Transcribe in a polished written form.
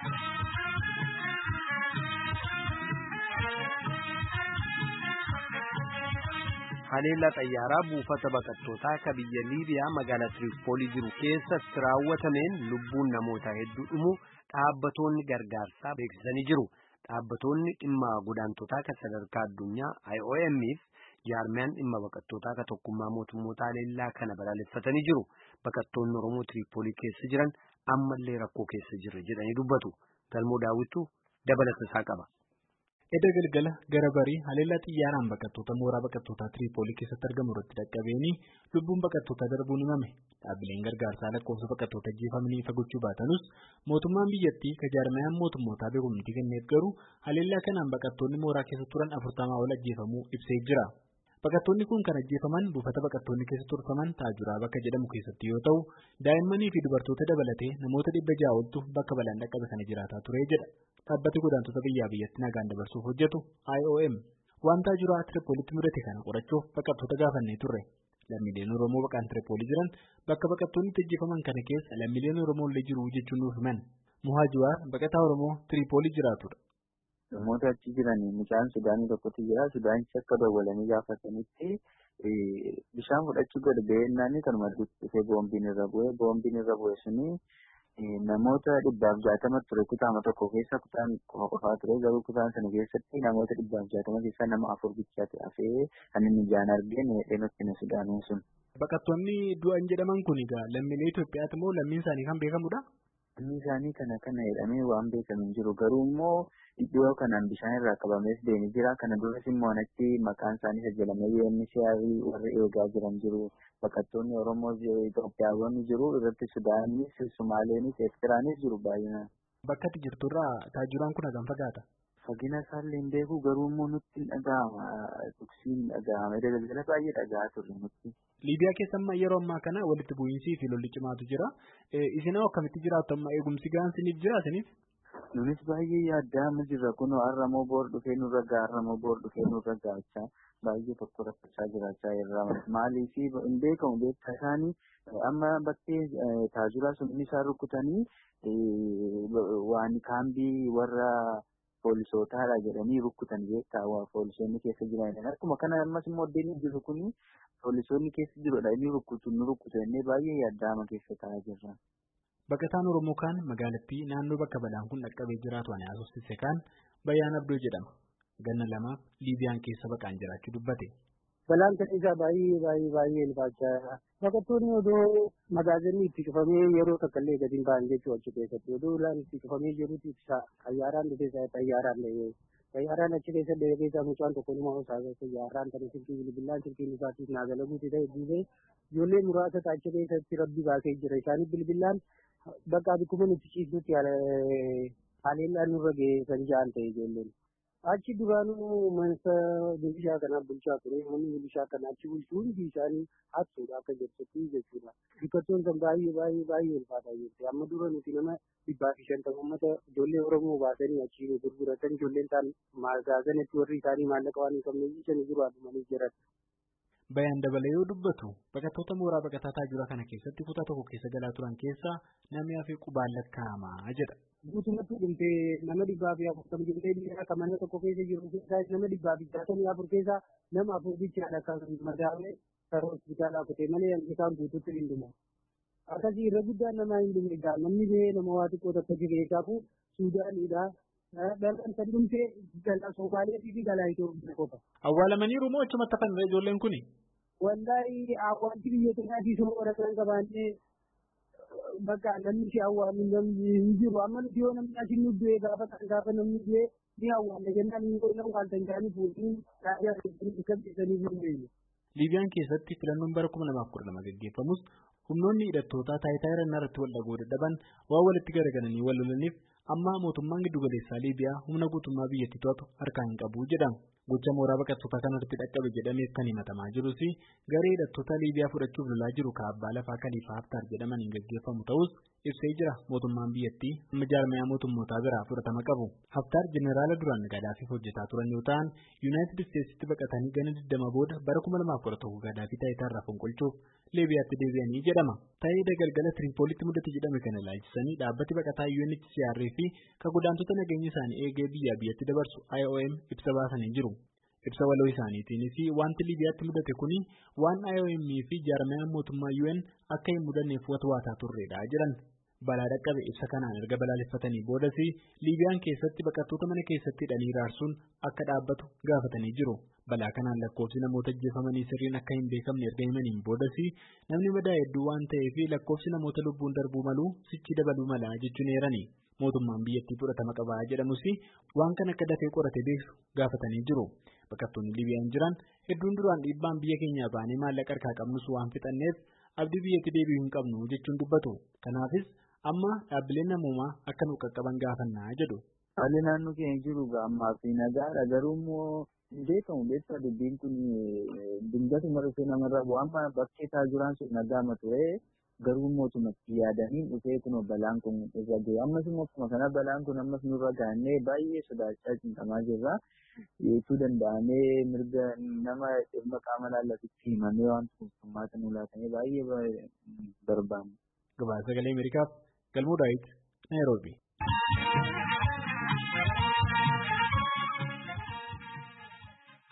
Haleellaa xayyaaraa buufata baqattootaa kan biyya Liibiyaa magaalaa Tiripoolii jiru keessatti raawwatameen lubbuun namoota hedduu dhumu dhaabbattoonni gargaarsaa beeksisanii jiru. Dhaabbattoonni dhimma godaantotaa kan sadarkaa addunyaa IOM'if jaarmiyaan dhimma baqattootaa kan tokkummaa mootummoota haleellaa kana balaaleffatanii jiru. Baqattoonni Oromoo Tiripoolii keessa jiran ammallee rakkoo keessa jirra jedhanii dubbatu. Galmoo Daawwitu dabalata isaa qaba. Edda galgala gara barii haleellaa xiyyaaraan baqattoota mooraa baqattootaa Tiripoolii keessatti argamu irratti dhaqqabeeni lubbuun baqattootaa darbuun himame. Dhaabbileen gargaarsaa lakkoofsa baqattoota ajjeefamanii ifa gochuu baatanus mootummaan biyyattii kan jaarmiyaan mootummootaa beekumtii kenneef garuu haleellaa kanaan baqattoonni mooraa keessa turan 40 ol ajjeefamuu ibsee jira. Baqattoonni kun kan ajjeefaman buufata baqattoonni keessa turfaman Taajuraa bakka jedhamu keessatti yoo ta'u, daa'immanii fi dubartoota dabalatee namoota 600 oltu bakka balaan dhaqqabe kana jiraataa ture jedha. Dhaabbati godaantota biyyaa biyyatti nagaan dabarsuuf hojjetu IOM waan Taajuraa Tiripoolitti mudate kana qorachuuf baqattoota gaafannee turre. Lammiileen Oromoo baqaan Tiripoolii jiran bakka baqattoonni itti ajjeefaman kana keessa lammiileen Oromoo illee jiru jechuun nuuf himan. Muhaajiwaar baqataa Oromoo Tiripoolii jiraatudha. Namoota achi jiranii mucaan Sudaanii tokkotu jira. Sudaanichi akka dawwalanii gaafatanitti bishaan fudhachuu gad ba'ennaan kanuma dhufee boombiin irra bu'e. Boombiin irra bu'e suni namoota 160 ture kutaama tokko keessa kutaan qofaa ture. Garuu kutaan sana keessatti namoota 160 keessaa nama 4 bichaatti hafee kan inni ijaan argeen dheenottina Sudaanii sun. Baqattoonni du'an jedhaman kun egaa lammiilee Itoophiyaati moo lammiin isaanii kan beekamudha? Lammiin isaanii kana jedhamee waan beekamu hin jiru. Garuu immoo iddoo kanaan bishaan irraa qabamees deemee jira. Kana duras immoo achi maqaan isaanii sajjalamee UNHCR warri eegaa jiran jiru. Baqattoonni Oromoo Itoophiyaawwan jiru. Irratti Sudaanis, Sumaaleenis, Eertiraanis jiru baay'inaan. Bakka ati jirturraa Taajuraan kun hagam fagaata? Fagina isaallee hin beeku. Garuu immoo nutti hin dhaga'ama. Tuksiin dhaga'ama. Galgala baay'ee dhaga'aa turre nutti. Liibiyaa keessa amma yeroo ammaa kana walitti bu'iinsii fi lolli cimaatu jira. Isinoo akkamitti jiraattu amma eegumsi gahaan isiniif jira isiniif? Nunis baay'ee yaaddaa jirra kunoo har'amoo boor dhufee nurra ga'a har'amoo boor dhufee nurra ga'achaa baay'ee tokko rakkachaa jiraachaa irraa maaliif hin beekamu beektaa isaanii amma bakkee Taajuraa sun inni isaan rukkutanii waan kaambii warra poolisootaadha jedhanii rukkutan beektaa poolisoonni keessa jiran akkuma kana ammas immoo deemee jiru kuni poolisoonni keessa jirudha inni nu rukkutannee baay'ee yaaddaama keessa ta'aa jirra. Baqataan Oromoo kaan magaalattii naannoo bakka balaan kun dhaqqabee jiraatu ani haasofsiise kaan Bayyaan Abdoo jedhama. Ganna lamaaf Liibiyaan keessa baqaan jiraachuu dubbate. Balaan kan isaa baay'ee ilfaacha. Baqattoonni odoo magaazinni itti cufamee yeroo takkaallee gadi hin ba'an jechuu achi keessatti odoo ulaan itti cufamee jirutti ibsa xayyaaraan dhufee xayyaaraan achi keessa deebisaa mucaan tokko numa osaa xayyaaraan kan silkii bilbilaan silkiin isaatiif naagala guutee ta'e dhiibee ijoollee muraasa achi keessatti rabbi baasee jira isaanii bilbilaan bakka bikkuma nuti ciisutti haleellaan nurra ga'ee kan ja'an ta'e ijoolleen. Achi duraanuu mansa milishaa kanaaf bulchaa ture. Manni milishaa kana achi bulchuu hundi isaanii hattuudha akka jirtutti jechuudha. Baqattoon kan baay'ee ulfaataa jirti. Amma dura nuti nama 150 uummata ijoollee Oromoo baasanii achi gurguratan ijoolleen ta'an magaazanatti warri isaanii maallaqa waan hin qabne jiran jiru adumanii jiran. Bayyaan dabalee yoo dubbatu baqattoota mooraa baqataa Taajuraa kana keessatti kutaa tokko keessa galaa turan keessaa namni hafee qubaan lakkaa'amaa jedha. Guutumatti dhumtee nama 140 jirtee biyya kan mana tokko keessa jiru keessaa nama 164 keessaa nama 4 bichaadha kan madaa'ee karaa hospitaalaa kutee malee isaan guutuutti hin dhumu. Akkasii irra guddaan nama hin dhume namni ba'ee nama waa xiqqoo tokko jireessaafu Suudaaniidha. Dhalaan kan dhumtee galaa Somaaliyaa fi galaa Itoophiyaa qofa. Awwaalamaniiru moo achumatti hafan ijoolleen kuni? Wallaahi awwaalchi biyya kanaatii soo waraqaan qabaannee bakka namni si awwaalu namni hin jiru amma nuti yoo namni asin nu du'ee gaafa namni du'ee ni awwaalla jennaan hin qoodna waaltan jaanii fuudhanii raayyaa keessatti qabsiisanii hin Liibiyaan keessatti filannoon bara 2012 gaggeeffamus humnoonni hidhattootaa taayitaa irannaa irratti wal dhagoo dadhaban waan walitti garagalanii wal lolaniif amma mootummaan giddugaleessaa Liibiyaa humna guutummaa biyyattii to'atu harkaan hin qabu jedhama. Gocha mooraa baqattootaa kanatti dhaqqabe jedhameef kan himatamaa jirus garee hidhattoota Liibiyaa fudhachuuf lolaa jiru kaabbaa lafaa Khaliifaa Haftaar jedhamaniin gaggeeffamu ta'us ibsee jira. Mootummaan biyyattii amma jaarmayaa mootummootaa biraa fudhatama qabu. Haftaar jeneraala duraan Gadaafiif hojjetaa turan yoo ta'an Yuunaayitid Isteetsitti baqatanii gana 20 booda bara 2011 Gadaafii taayitaarraa fonqolchuuf Liibiyaatti deebi'anii jedhama. Ta'ee galgala Tiriipoolitti mudate jedhame kana ilaalchisanii dhaabbati baqataa UNHCR fi kan godaantota nageenya isaanii eegee biyyatti dabarsu IOM ibsa baasanii jiru. Ibsa waloo isaaniitiinis wanti Liibiyaatti mudate kuni waan IOM fi jaarmayaan mootummaa UN akka hin mudanneef watwaataa turredha jedhan. Balaa dhaqqabe ibsa kanaan erga balaaleffatanii boodas Liibiyaan keessatti baqattoota mana keessatti hidhanii raarsuun akka dhaabbatu gaafatanii jiru. Balaa kanaan lakkoofsi namoota ajjeefamanii sirriin akka hin beekamne erga himaniin boodas namni madaa hedduu waan ta'eef lakkoofsi namoota lubbuun darbuu malu sichi dabaluu mala jechuun eerani. Mootummaan biyyattii fudhatama qabaa jedhamus waan kan akka dafee qorate beeksu gaafatanii jiru. Baqattoonni Liibiyaan jiran hedduun duraan dhiibbaan biyya keenyaa baanee maallaqa harkaa qabnus waan fixanneef abdii biyyatti deebi'uu hin qabnu jechuun dubbatu. Kanaafis amma dhaabbileen namoomaa akka nu qaqqaban gaafannaa jedhu. Haalli naannoo keenya jiru ammaa fi nagaadha. Garuu immoo hin beekamu beektaa dubbiin kun dingatuma dhufee namarraa bu'aa amma bakkee taa'aa jiraan sun nagaama ture. Garuu mootummaatti yaadaniin dhufee kun balaan kun irra ga'e. Ammas immoo akkuma kana balaan kun ammas nurra gaannee baay'ee sodaachaa cinqamaa jirra. Jechuu danda'amee mirga nama dhimma qaama laallatutti himamee waan tokkummaata nu laatamee baay'ee barbaanna. Gabaasa Sagalee Ameerikaaf Galmuu Daawit Naayiroobii.